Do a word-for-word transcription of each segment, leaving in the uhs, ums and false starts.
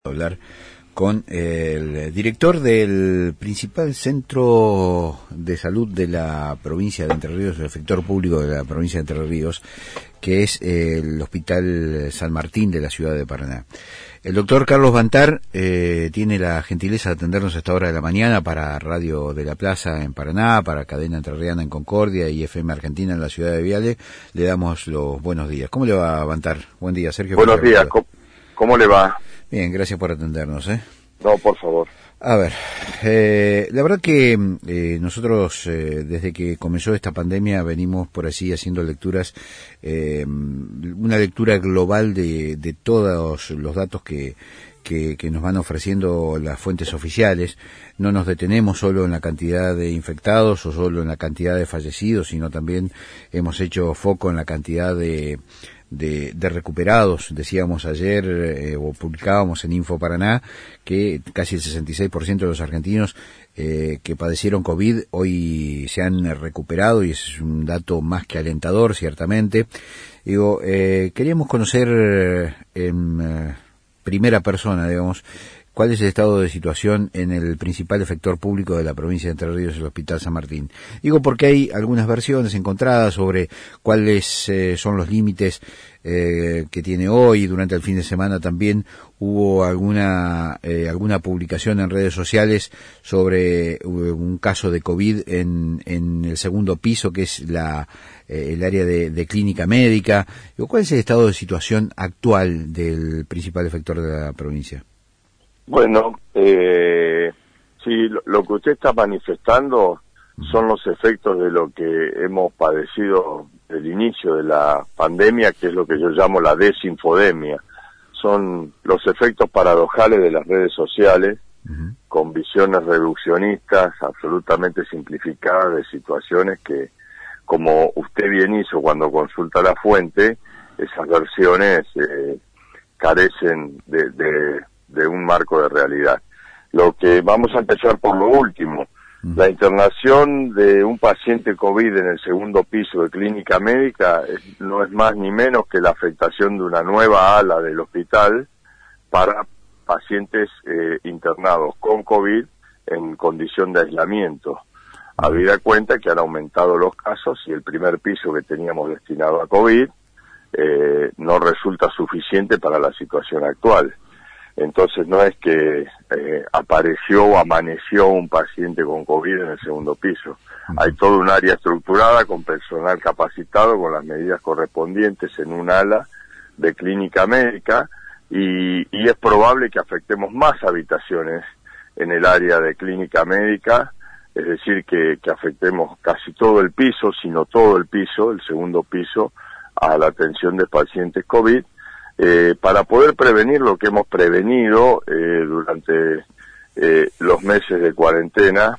Hablar con el director del principal centro de salud de la provincia de Entre Ríos, el sector público de la provincia de Entre Ríos, que es el Hospital San Martín de la ciudad de Paraná. El doctor Carlos Bantar eh, tiene la gentileza de atendernos a esta hora de la mañana para Radio de la Plaza en Paraná, para Cadena Entrerriana en Concordia y F M Argentina en la ciudad de Viale. Le damos los buenos días. ¿Cómo le va, Bantar? Buen día, Sergio. Buenos días. ¿Cómo, ¿Cómo le va? Bien, gracias por atendernos, ¿eh? No, por favor. A ver, eh, la verdad que eh, nosotros eh, desde que comenzó esta pandemia venimos por así haciendo lecturas, eh, una lectura global de, de todos los datos que, que, que nos van ofreciendo las fuentes oficiales. No nos detenemos solo en la cantidad de infectados o solo en la cantidad de fallecidos, sino también hemos hecho foco en la cantidad de De, de recuperados. Decíamos ayer, eh, o publicábamos en Info Paraná, que casi el sesenta y seis por ciento de los argentinos eh, que padecieron COVID hoy se han recuperado, y es un dato más que alentador, ciertamente. Digo, eh, queríamos conocer eh, en eh, primera persona, digamos, ¿cuál es el estado de situación en el principal efector público de la provincia de Entre Ríos, el Hospital San Martín? Digo porque hay algunas versiones encontradas sobre cuáles eh, son los límites eh, que tiene hoy. Durante el fin de semana también hubo alguna eh, alguna publicación en redes sociales sobre uh, un caso de COVID en, en el segundo piso, que es la eh, el área de, de clínica médica. Digo, ¿cuál es el estado de situación actual del principal efector de la provincia? Bueno, eh, sí, lo, lo que usted está manifestando son los efectos de lo que hemos padecido desde el inicio de la pandemia, que es lo que yo llamo la desinfodemia. Son los efectos paradojales de las redes sociales, uh-huh, con visiones reduccionistas, absolutamente simplificadas de situaciones que, como usted bien hizo cuando consulta la fuente, esas versiones eh, carecen de... de de un marco de realidad. Lo que vamos a empezar por lo último, uh-huh. La internación de un paciente COVID en el segundo piso de clínica médica es, no es más ni menos que la afectación de una nueva ala del hospital para pacientes eh, internados con COVID en condición de aislamiento. Habida cuenta que han aumentado los casos y el primer piso que teníamos destinado a COVID eh, no resulta suficiente para la situación actual. Entonces no es que eh, apareció o amaneció un paciente con COVID en el segundo piso. Hay todo un área estructurada con personal capacitado, con las medidas correspondientes en un ala de clínica médica, y, y es probable que afectemos más habitaciones en el área de clínica médica, es decir, que, que afectemos casi todo el piso, sino todo el piso, el segundo piso, a la atención de pacientes COVID, Eh, para poder prevenir lo que hemos prevenido eh, durante eh, los meses de cuarentena,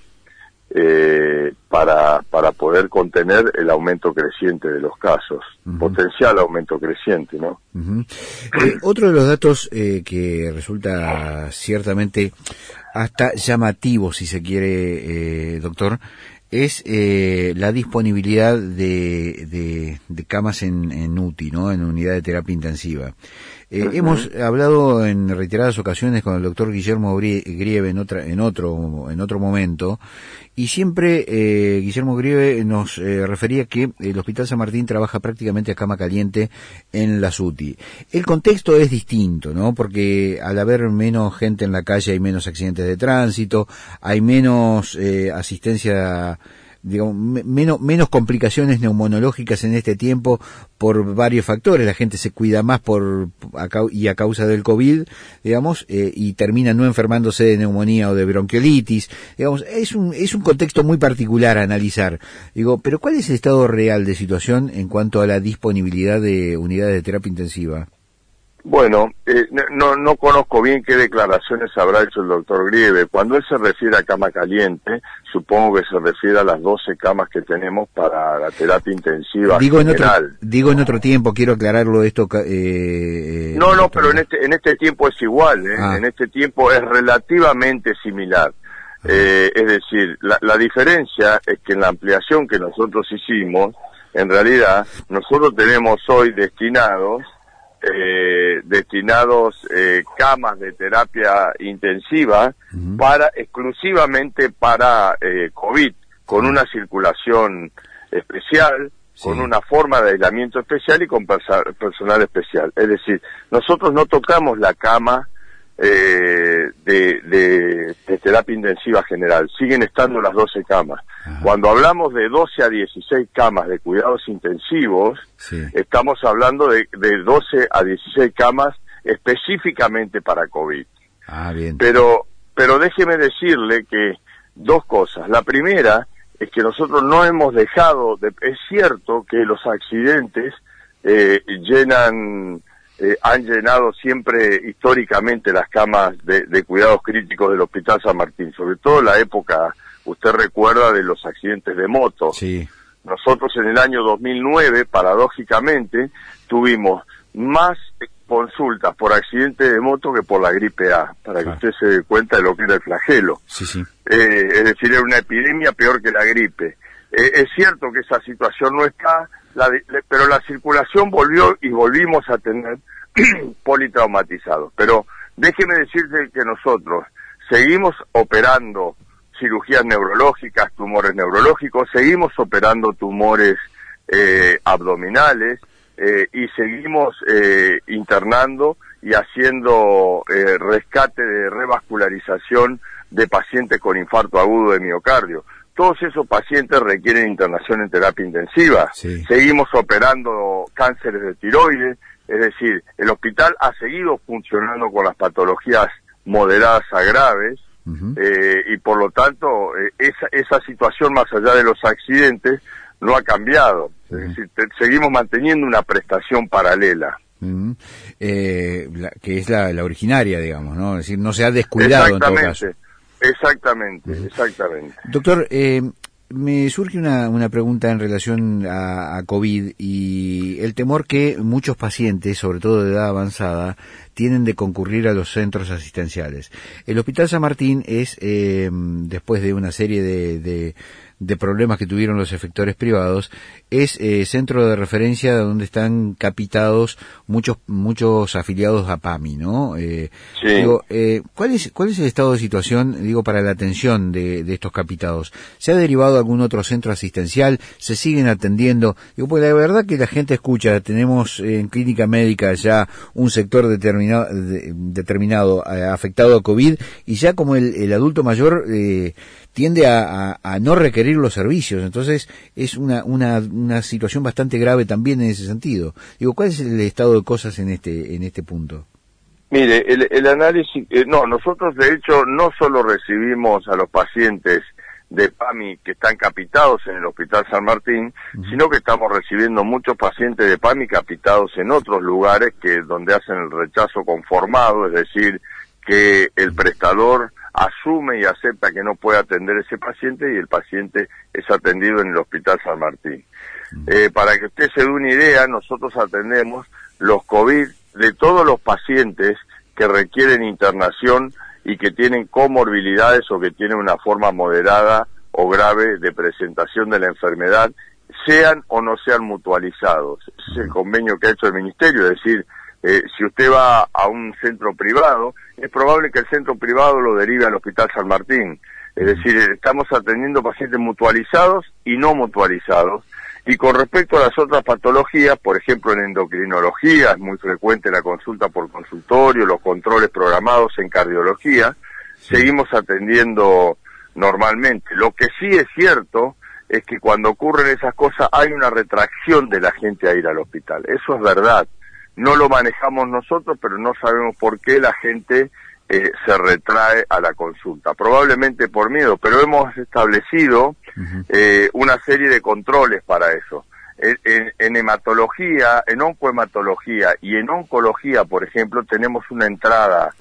eh, para, para poder contener el aumento creciente de los casos, uh-huh, potencial aumento creciente, ¿no? Uh-huh. Eh, otro de los datos eh, que resulta ciertamente hasta llamativo, si se quiere, eh, doctor, es eh, la disponibilidad de, de, de camas en, en U T I, ¿no? En unidad de terapia intensiva. Eh, uh-huh. Hemos hablado en reiteradas ocasiones con el doctor Guillermo Grieve en otra, en otro, en otro momento, y siempre eh, Guillermo Grieve nos eh, refería que el Hospital San Martín trabaja prácticamente a cama caliente en las U T I. El contexto es distinto, ¿no? Porque al haber menos gente en la calle hay menos accidentes de tránsito, hay menos eh, asistencia, digamos, menos, menos complicaciones neumonológicas en este tiempo por varios factores. La gente se cuida más por a, y a causa del COVID, digamos, eh, y termina no enfermándose de neumonía o de bronquiolitis. Digamos, es un, es un contexto muy particular a analizar. Digo, pero ¿cuál es el estado real de situación en cuanto a la disponibilidad de unidades de terapia intensiva? Bueno, eh, no, no conozco bien qué declaraciones habrá hecho el doctor Grieve. Cuando él se refiere a cama caliente, supongo que se refiere a las doce camas que tenemos para la terapia intensiva digo general. En otro, digo en otro tiempo, quiero aclararlo esto. Eh, no, no, pero en este, en este tiempo es igual, ¿eh? Ah. En este tiempo es relativamente similar. Eh, es decir, la, la diferencia es que en la ampliación que nosotros hicimos, en realidad, nosotros tenemos hoy destinados eh, destinados eh, camas de terapia intensiva uh-huh. para exclusivamente para eh, COVID, con uh-huh. una circulación especial, sí. con una forma de aislamiento especial y con persa- personal especial. Es decir, nosotros no tocamos la cama eh, de, de, de terapia intensiva general, siguen estando las doce camas. Ajá. Cuando hablamos de doce a dieciséis camas de cuidados intensivos, sí. estamos hablando de, de doce a dieciséis camas específicamente para COVID. Ah, bien. Pero, pero déjeme decirle que dos cosas. La primera es que nosotros no hemos dejado de, es cierto que los accidentes eh, llenan, eh, han llenado siempre históricamente las camas de, de cuidados críticos del Hospital San Martín, sobre todo en la época, usted recuerda, de los accidentes de moto. Sí. Nosotros en el año dos mil nueve, paradójicamente, tuvimos más consultas por accidente de moto que por la gripe A, para claro. que usted se dé cuenta de lo que era el flagelo. Sí, sí. Eh, es decir, era una epidemia peor que la gripe. Eh, es cierto que esa situación no está, la de, le, pero la circulación volvió y volvimos a tener politraumatizados. Pero déjeme decirle que nosotros seguimos operando cirugías neurológicas, tumores neurológicos, seguimos operando tumores eh, abdominales, Eh, y seguimos eh, internando y haciendo eh, rescate de revascularización de pacientes con infarto agudo de miocardio. Todos esos pacientes requieren internación en terapia intensiva. Sí. Seguimos operando cánceres de tiroides, es decir, el hospital ha seguido funcionando con las patologías moderadas a graves, uh-huh. eh, y por lo tanto eh, esa, esa situación, más allá de los accidentes, no ha cambiado. Uh-huh. Es decir, te, seguimos manteniendo una prestación paralela. Uh-huh. Eh, la, que es la, la originaria, digamos, ¿no? Es decir, no se ha descuidado en todo caso. Exactamente, uh-huh. exactamente. Doctor, eh, me surge una, una pregunta en relación a, a COVID y el temor que muchos pacientes, sobre todo de edad avanzada, tienen de concurrir a los centros asistenciales. El Hospital San Martín es, eh, después de una serie de, de, de problemas que tuvieron los efectores privados, es eh, centro de referencia donde están capitados muchos muchos afiliados a PAMI, ¿no? Eh, sí. Digo, eh, ¿cuál es cuál es el estado de situación, digo, para la atención de, de estos capitados? ¿Se ha derivado a algún otro centro asistencial? ¿Se siguen atendiendo? Digo, porque la verdad que la gente escucha, tenemos en clínica médica ya un sector determinado, de, determinado eh, afectado a COVID y ya como el, el adulto mayor eh, tiende a, a, a no requerir los servicios, entonces es una, una, una situación bastante grave también en ese sentido. Digo, ¿cuál es el estado de cosas en este, en este punto? Mire, el, el análisis, eh, no, nosotros de hecho no solo recibimos a los pacientes de PAMI que están capitados en el Hospital San Martín, uh-huh. sino que estamos recibiendo muchos pacientes de PAMI capitados en otros lugares que donde hacen el rechazo conformado, es decir, que el prestador asume y acepta que no puede atender ese paciente y el paciente es atendido en el Hospital San Martín. Eh, para que usted se dé una idea, nosotros atendemos los COVID de todos los pacientes que requieren internación y que tienen comorbilidades o que tienen una forma moderada o grave de presentación de la enfermedad, sean o no sean mutualizados. Ese es el convenio que ha hecho el Ministerio, es decir, Eh, si usted va a un centro privado, es probable que el centro privado lo derive al Hospital San Martín. Es decir, estamos atendiendo pacientes mutualizados y no mutualizados. Y con respecto a las otras patologías, por ejemplo, en endocrinología, es muy frecuente la consulta por consultorio, los controles programados en cardiología, sí. seguimos atendiendo normalmente. Lo que sí es cierto es que cuando ocurren esas cosas hay una retracción de la gente a ir al hospital. Eso es verdad. No lo manejamos nosotros, pero no sabemos por qué la gente eh, se retrae a la consulta. Probablemente por miedo, pero hemos establecido uh-huh. eh, una serie de controles para eso. En, en, en hematología, en oncohematología y en oncología, por ejemplo, tenemos una entrada,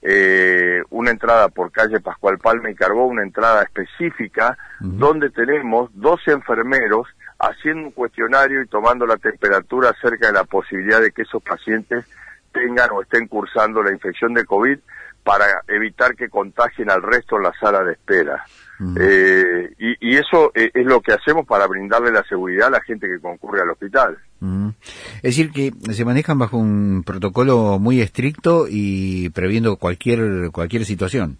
eh, una entrada por calle Pascual Palma y Carbó, una entrada específica, uh-huh. donde tenemos doce enfermeros haciendo un cuestionario y tomando la temperatura acerca de la posibilidad de que esos pacientes tengan o estén cursando la infección de COVID para evitar que contagien al resto en la sala de espera. Uh-huh. Eh, y, y eso es, es lo que hacemos para brindarle la seguridad a la gente que concurre al hospital. Uh-huh. Es decir, que se manejan bajo un protocolo muy estricto y previendo cualquier cualquier situación.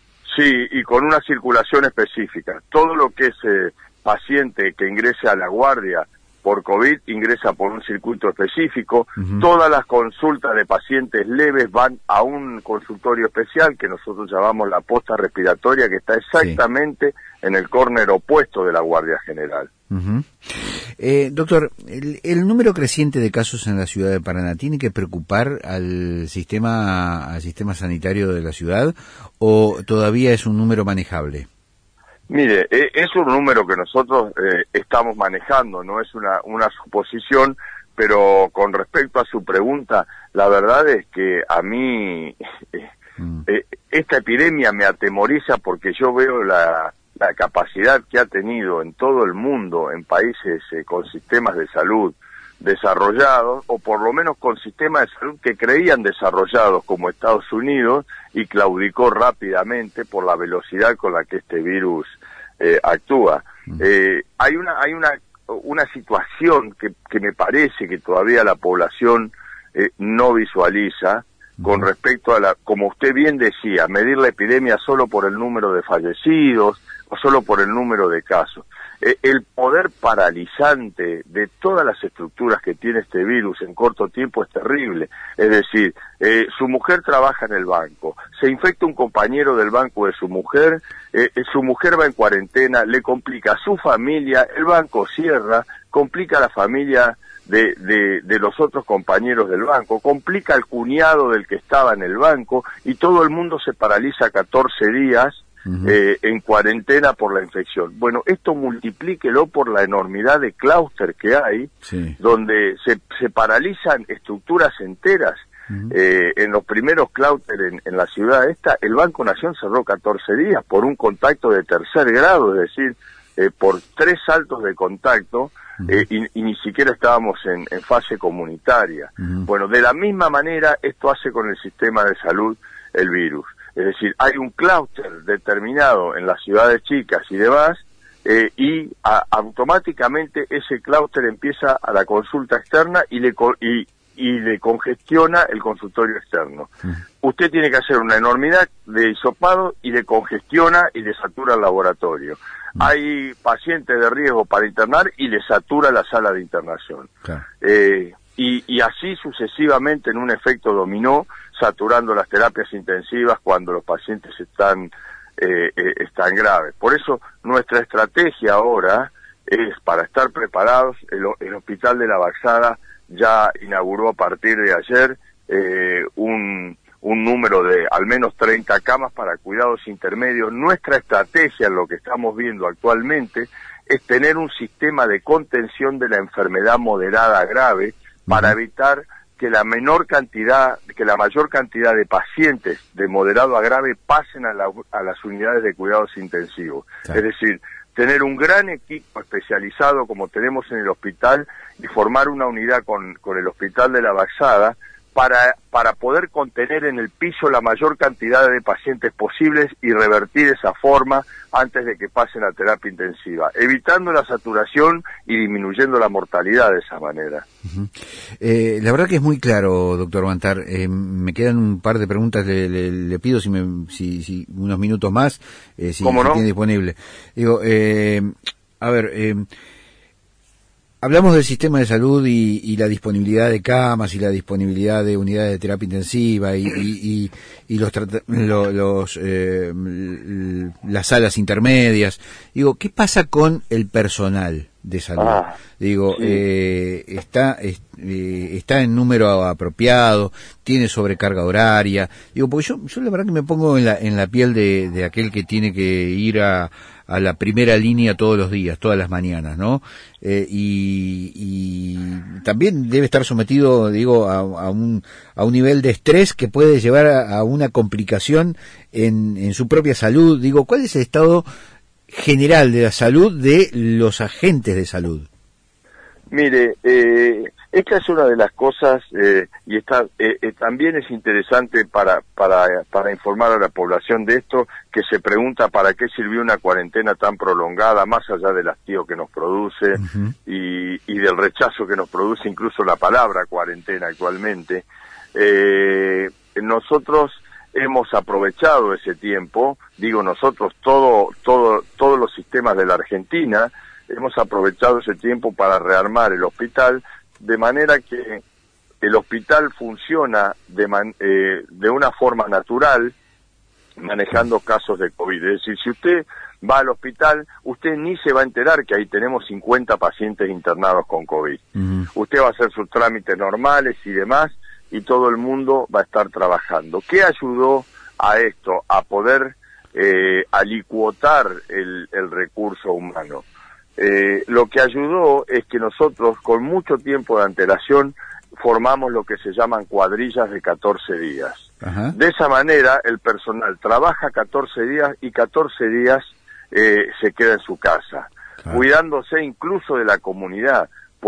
Sí, y con una circulación específica. Todo lo que es eh, paciente que ingrese a la guardia por COVID ingresa por un circuito específico. Uh-huh. Todas las consultas de pacientes leves van a un consultorio especial que nosotros llamamos la posta respiratoria, que está exactamente sí. en el córner opuesto de la Guardia General. Uh-huh. Eh, doctor, el, el número creciente de casos en la ciudad de Paraná, ¿tiene que preocupar al sistema, al sistema sanitario de la ciudad o todavía es un número manejable? Mire, es un número que nosotros eh, estamos manejando, no es una, una suposición, pero con respecto a su pregunta, la verdad es que a mí eh, mm. eh, esta epidemia me atemoriza porque yo veo la, la capacidad que ha tenido en todo el mundo, en países eh, con sistemas de salud desarrollados, o por lo menos con sistemas de salud que creían desarrollados como Estados Unidos, y claudicó rápidamente por la velocidad con la que este virus eh, actúa. Eh, hay una hay una una situación que, que me parece que todavía la población eh, no visualiza con respecto a la, como usted bien decía, medir la epidemia solo por el número de fallecidos o solo por el número de casos. Eh, el poder paralizante de todas las estructuras que tiene este virus en corto tiempo es terrible. Es decir, eh, su mujer trabaja en el banco, se infecta un compañero del banco de su mujer, eh, su mujer va en cuarentena, le complica a su familia, el banco cierra, complica a la familia de, de, de los otros compañeros del banco, complica al cuñado del que estaba en el banco, y todo el mundo se paraliza catorce días Uh-huh. Eh, en cuarentena por la infección. Bueno, esto multiplíquelo por la enormidad de clúster que hay, sí. donde se, se paralizan estructuras enteras. Uh-huh. Eh, en los primeros clúster en, en la ciudad esta, el Banco Nación cerró catorce días por un contacto de tercer grado, es decir, eh, por tres saltos de contacto, uh-huh. eh, y, y ni siquiera estábamos en, en fase comunitaria. Uh-huh. Bueno, de la misma manera esto hace con el sistema de salud el virus. Es decir, hay un clúster determinado en las ciudades chicas y demás, eh, y a, automáticamente ese clúster empieza a la consulta externa y le, y, y le congestiona el consultorio externo. Mm. Usted tiene que hacer una enormidad de hisopado y le congestiona y le satura el laboratorio. Mm. Hay pacientes de riesgo para internar y le satura la sala de internación. Claro. Eh, y, y así sucesivamente en un efecto dominó, saturando las terapias intensivas cuando los pacientes están eh, eh, están graves. Por eso nuestra estrategia ahora es, para estar preparados, el, el Hospital de la Baxada ya inauguró a partir de ayer eh, un, un número de al menos treinta camas para cuidados intermedios. Nuestra estrategia, en lo que estamos viendo actualmente, es tener un sistema de contención de la enfermedad moderada grave para uh-huh. evitar que la menor cantidad, que la mayor cantidad de pacientes de moderado a grave pasen a, la, a las unidades de cuidados intensivos. Sí. Es decir, tener un gran equipo especializado como tenemos en el hospital y formar una unidad con, con el Hospital de la Baxada para, para poder contener en el piso la mayor cantidad de pacientes posibles y revertir esa forma antes de que pasen a terapia intensiva, evitando la saturación y disminuyendo la mortalidad de esa manera. Uh-huh. Eh, la verdad que es muy claro, doctor Bantar. Eh, me quedan un par de preguntas, le, le, le pido si, me, si, si unos minutos más, eh, si, ¿Cómo si no? tiene disponible. Digo, eh, a ver, eh, hablamos del sistema de salud y, y la disponibilidad de camas y la disponibilidad de unidades de terapia intensiva y, y, y, y los, los, los eh, las salas intermedias. Digo, ¿qué pasa con el personal de salud? Ah, Digo, sí. eh, está es, eh, está en número apropiado, tiene sobrecarga horaria. Digo, porque yo yo la verdad que me pongo en la en la piel de, de aquel que tiene que ir a a la primera línea todos los días, todas las mañanas, ¿no? Eh, y, y también debe estar sometido, digo, a, a un a un nivel de estrés que puede llevar a, a una complicación en, en su propia salud. Digo, ¿cuál es el estado general de la salud de los agentes de salud? Mire, eh, esta es una de las cosas, eh, y está eh, eh, también es interesante para, para, para informar a la población de esto, que se pregunta para qué sirvió una cuarentena tan prolongada, más allá del hastío que nos produce, uh-huh. y, y del rechazo que nos produce incluso la palabra cuarentena actualmente. Eh, nosotros hemos aprovechado ese tiempo, digo nosotros, todo, todo, todos los sistemas de la Argentina, hemos aprovechado ese tiempo para rearmar el hospital, de manera que el hospital funciona de, man, eh, de una forma natural, manejando casos de COVID. Es decir, si usted va al hospital, usted ni se va a enterar que ahí tenemos cincuenta pacientes internados con COVID. Uh-huh. Usted va a hacer sus trámites normales y demás, y todo el mundo va a estar trabajando. ¿Qué ayudó a esto? A poder eh, alicuotar el, el recurso humano. Eh, lo que ayudó es que nosotros, con mucho tiempo de antelación, formamos lo que se llaman cuadrillas de catorce días. Ajá. De esa manera, el personal trabaja catorce días y catorce días eh, se queda en su casa, claro. Cuidándose incluso de la comunidad,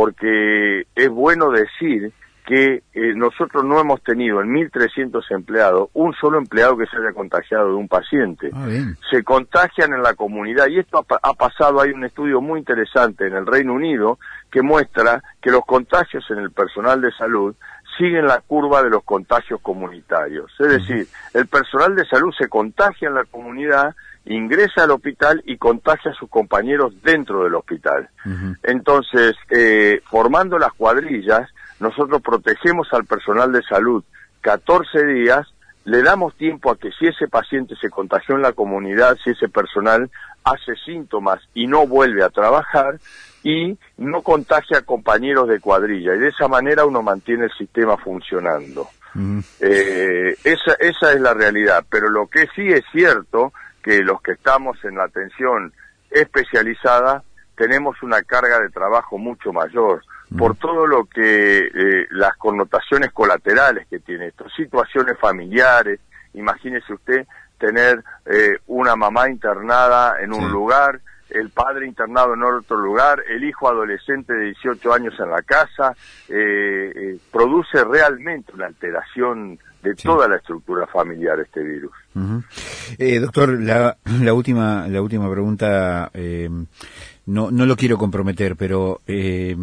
porque es bueno decir que eh, nosotros no hemos tenido en mil trescientos empleados un solo empleado que se haya contagiado de un paciente. Ah, se contagian en la comunidad, y esto ha, ha pasado. Hay un estudio muy interesante en el Reino Unido que muestra que los contagios en el personal de salud siguen la curva de los contagios comunitarios. Es decir, el personal de salud se contagia en la comunidad, ingresa al hospital y contagia a sus compañeros dentro del hospital. Uh-huh. Entonces, eh, formando las cuadrillas, nosotros protegemos al personal de salud catorce días, le damos tiempo a que si ese paciente se contagió en la comunidad, si ese personal hace síntomas y no vuelve a trabajar, y no contagia a compañeros de cuadrilla, y de esa manera uno mantiene el sistema funcionando. Uh-huh. Eh, esa, esa es la realidad, pero lo que sí es cierto, que los que estamos en la atención especializada tenemos una carga de trabajo mucho mayor, por todo lo que, eh, las connotaciones colaterales que tiene esto, situaciones familiares. Imagínese usted tener eh, una mamá internada en un sí. lugar, el padre internado en otro lugar, el hijo adolescente de dieciocho años en la casa, eh, eh, produce realmente una alteración de sí. toda la estructura familiar este virus. Uh-huh. eh, doctor, la, la última la última pregunta, eh, no no lo quiero comprometer, pero eh,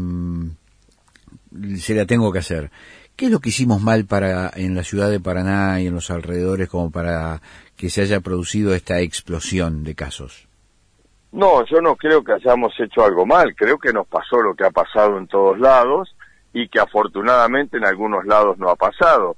se la tengo que hacer. ¿Qué es lo que hicimos mal para en la ciudad de Paraná y en los alrededores como para que se haya producido esta explosión de casos? No, yo no creo que hayamos hecho algo mal. Creo que nos pasó lo que ha pasado en todos lados, y que afortunadamente en algunos lados no ha pasado.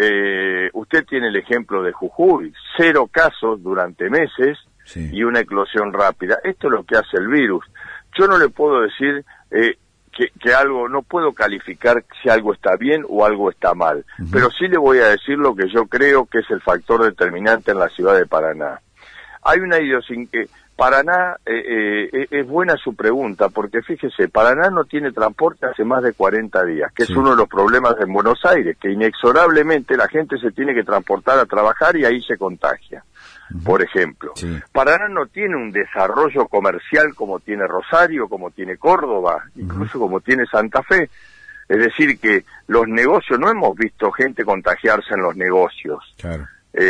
Eh, usted tiene el ejemplo de Jujuy, cero casos durante meses, sí. y una eclosión rápida. Esto es lo que hace el virus. Yo no le puedo decir eh, que, que algo, no puedo calificar si algo está bien o algo está mal, uh-huh. pero sí le voy a decir lo que yo creo que es el factor determinante en la ciudad de Paraná. Hay una idiosincrasia. Paraná, eh, eh, es buena su pregunta, porque fíjese, Paraná no tiene transporte hace más de cuarenta días, que sí. es uno de los problemas en Buenos Aires, que inexorablemente la gente se tiene que transportar a trabajar y ahí se contagia, uh-huh. por ejemplo. Sí. Paraná no tiene un desarrollo comercial como tiene Rosario, como tiene Córdoba, uh-huh. incluso como tiene Santa Fe. Es decir, que los negocios, no hemos visto gente contagiarse en los negocios. Claro.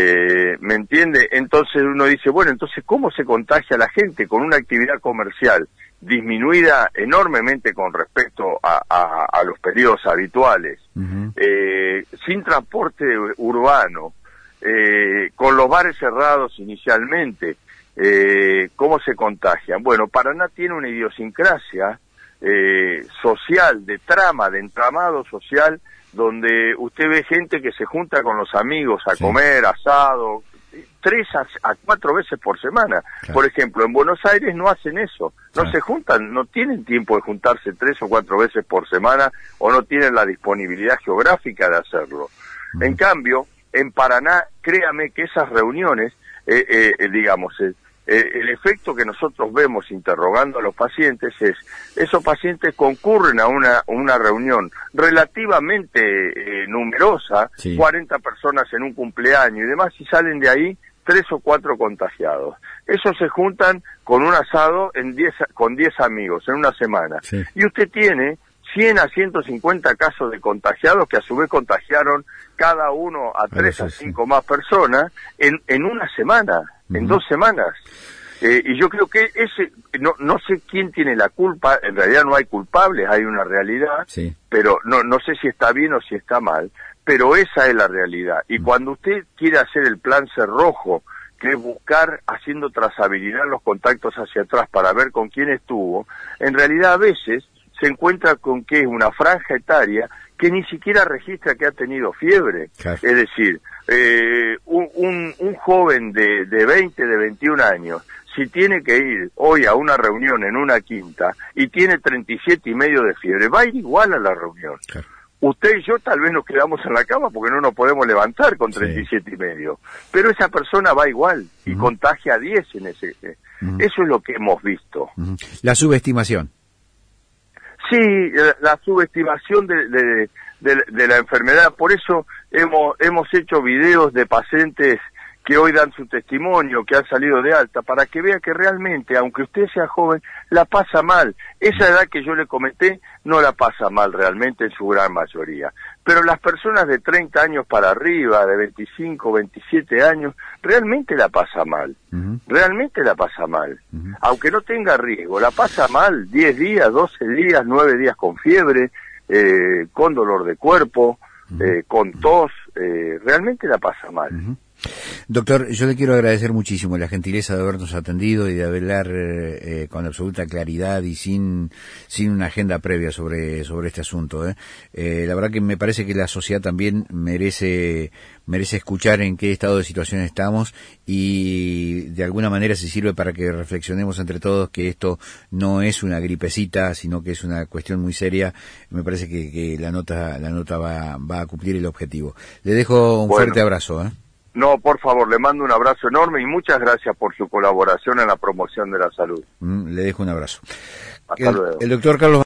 Eh, ¿me entiende? Entonces uno dice, bueno, entonces ¿cómo se contagia la gente con una actividad comercial disminuida enormemente con respecto a, a, a los periodos habituales, uh-huh. eh, sin transporte urbano, eh, con los bares cerrados inicialmente? Eh, ¿Cómo se contagian? Bueno, Paraná tiene una idiosincrasia eh, social, de trama, de entramado social, donde usted ve gente que se junta con los amigos a sí. comer, asado, tres a, a cuatro veces por semana. Claro. Por ejemplo, en Buenos Aires no hacen eso, no claro. se juntan, no tienen tiempo de juntarse tres o cuatro veces por semana, o no tienen la disponibilidad geográfica de hacerlo. Uh-huh. En cambio, en Paraná, créame que esas reuniones, eh, eh, digamos, eh, Eh, el efecto que nosotros vemos interrogando a los pacientes es, esos pacientes concurren a una, una reunión relativamente eh, numerosa, sí. cuarenta personas en un cumpleaños y demás, y salen de ahí tres o cuatro contagiados. Esos se juntan con un asado en diez, con diez amigos en una semana. Sí. Y usted tiene cien a ciento cincuenta casos de contagiados que a su vez contagiaron cada uno a tres a cinco más personas en, en una semana, uh-huh. en dos semanas. Eh, y yo creo que ese, no, no sé quién tiene la culpa, en realidad no hay culpables, hay una realidad, sí. pero no, no sé si está bien o si está mal, pero esa es la realidad. Y uh-huh. cuando usted quiere hacer el plan cerrojo, que es buscar haciendo trazabilidad los contactos hacia atrás para ver con quién estuvo, en realidad a veces se encuentra con que es una franja etaria que ni siquiera registra que ha tenido fiebre. Claro. Es decir, eh, un, un, un joven de, de veinte, de veintiún años, si tiene que ir hoy a una reunión en una quinta y tiene treinta y siete y medio de fiebre, va a ir igual a la reunión. Claro. Usted y yo tal vez nos quedamos en la cama porque no nos podemos levantar con treinta y siete sí. y medio, pero esa persona va igual y uh-huh. contagia a diez en ese. Uh-huh. Eso es lo que hemos visto. Uh-huh. La subestimación. Sí, la, la subestimación de, de, de, de la enfermedad. Por eso hemos hemos hecho videos de pacientes que hoy dan su testimonio, que han salido de alta, para que vea que realmente, aunque usted sea joven, la pasa mal. Esa edad que yo le comenté no la pasa mal realmente en su gran mayoría. Pero las personas de treinta años para arriba, de veinticinco, veintisiete años, realmente la pasa mal. Uh-huh. Realmente la pasa mal. Uh-huh. Aunque no tenga riesgo, la pasa mal diez días, doce días, nueve días con fiebre, eh, con dolor de cuerpo, uh-huh. eh, con tos, eh, realmente la pasa mal. Uh-huh. Doctor, yo le quiero agradecer muchísimo la gentileza de habernos atendido y de hablar eh, con absoluta claridad y sin sin una agenda previa sobre sobre este asunto. ¿eh? Eh, la verdad que me parece que la sociedad también merece merece escuchar en qué estado de situación estamos y de alguna manera se sirve para que reflexionemos entre todos que esto no es una gripecita, sino que es una cuestión muy seria. Me parece que, que la nota la nota va va a cumplir el objetivo. Le dejo un bueno. fuerte abrazo. ¿eh? No, por favor, le mando un abrazo enorme y muchas gracias por su colaboración en la promoción de la salud. Mm, le dejo un abrazo. Hasta el, luego. El doctor Carlos